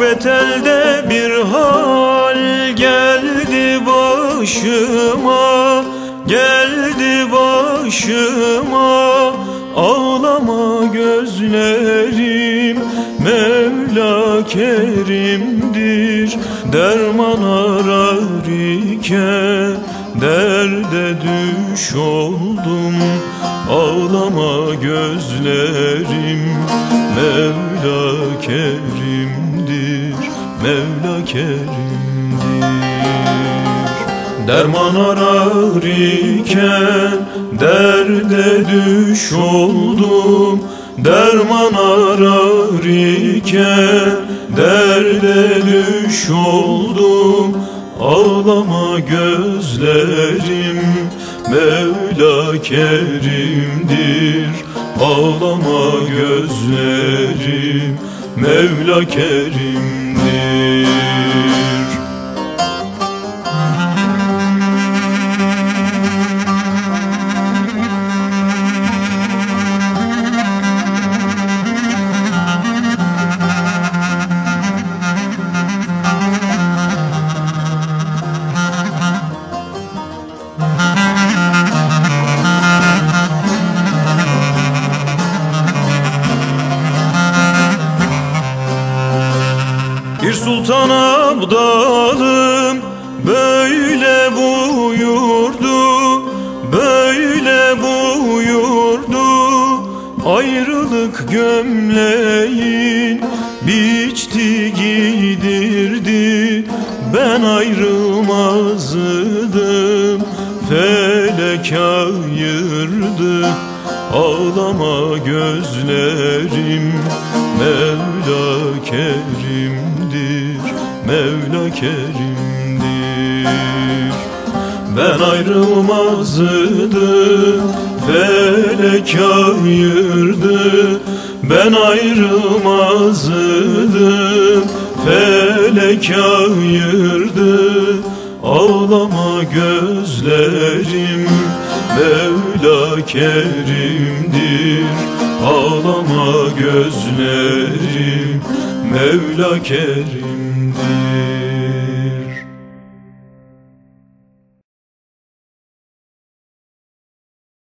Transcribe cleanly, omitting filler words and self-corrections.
Gurbet elde bir hal geldi başıma, geldi başıma. Ağlama gözlerim, Mevla Kerim'dir. Derman arar iken derde düş oldum. Ağlama gözlerim, Mevla Kerim'dir, Mevla Kerim'dir. Derman arar iken derde düş oldum. Derman arar iken derde düş oldum. Ağlama gözlerim, Mevla Kerim'dir. Ağlama gözlerim, Mevla Kerim'dir. Bir sultan abdalım böyle buyurdu, böyle buyurdu. Ayrılık gömleğin biçti giydirdi. Ben ayrılmazdım, felek ayırdı. Ağlama gözlerim, Mevla Kerim'dir, Mevla Kerim'dir. Ben ayrılmazdım, felek ayırdı. Ben ayrılmazdım, felek ayırdı. Ağlama gözlerim, Mevla Kerim'dir. Ağlama gözlerim, Mevla Kerim'dir.